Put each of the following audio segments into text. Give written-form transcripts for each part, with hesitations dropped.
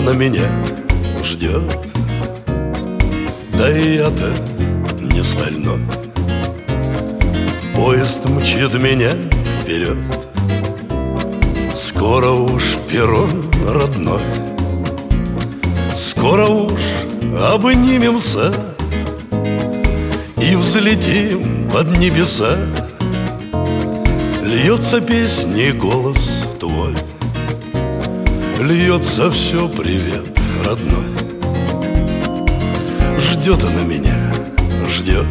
она меня ждет. Да и я-то не стальной. Поезд мчит меня вперед. Скоро уж перрон родной. Скоро уж обнимемся и взлетим под небеса. Льется песня и голос твой. Льется все привет, родной. Ждет она меня, ждет.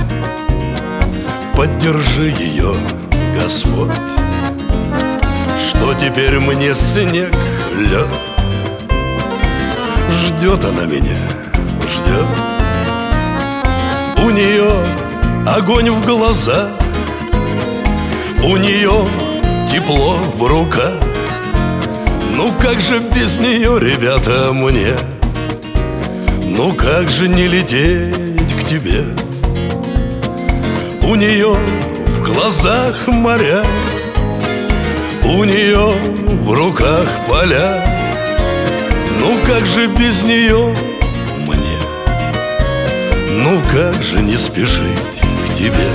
Поддержи ее, Господь. Что теперь мне снег, лед? Ждет она меня, ждет. У нее огонь в глазах, у нее тепло в руках. Ну как же без нее, ребята, мне? Ну как же не лететь к тебе? У нее в глазах моря, у нее в руках поля. Ну как же без нее мне? Ну как же не спешить к тебе?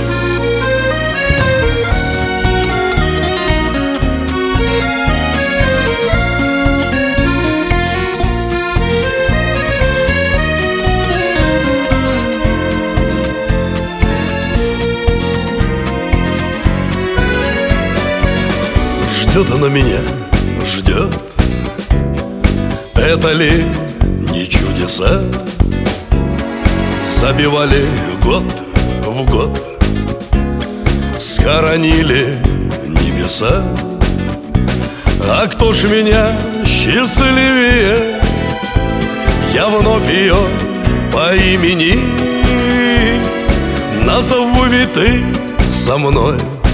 Ждет она меня, ждет. Это ли не чудеса? Забивали год в год, схоронили небеса. А кто ж меня счастливее? Я вновь ее по имени назову, ведь ты со мной.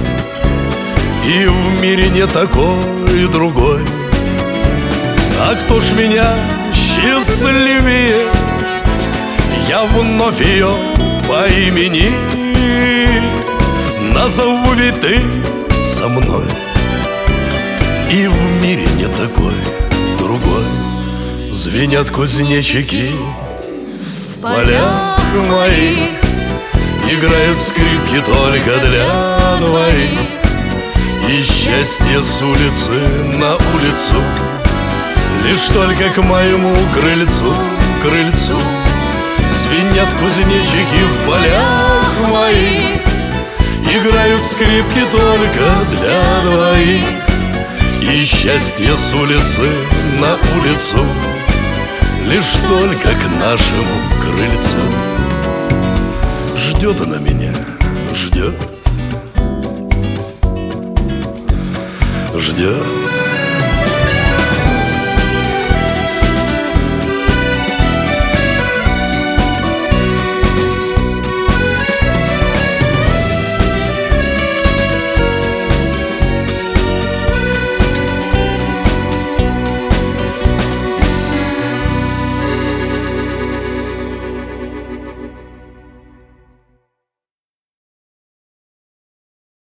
И в мире не такой другой. А кто ж меня счастливее? Я вновь ее по имени назову, ведь ты со мной. И в мире не такой другой. Звенят кузнечики в полях моих, играют скрипки только для двоих. И счастье с улицы на улицу, лишь только к моему крыльцу, крыльцу. Звенят кузнечики в полях моих, играют скрипки только для двоих. И счастье с улицы на улицу, лишь только к нашему крыльцу. Ждет она меня, ждет. Ждет.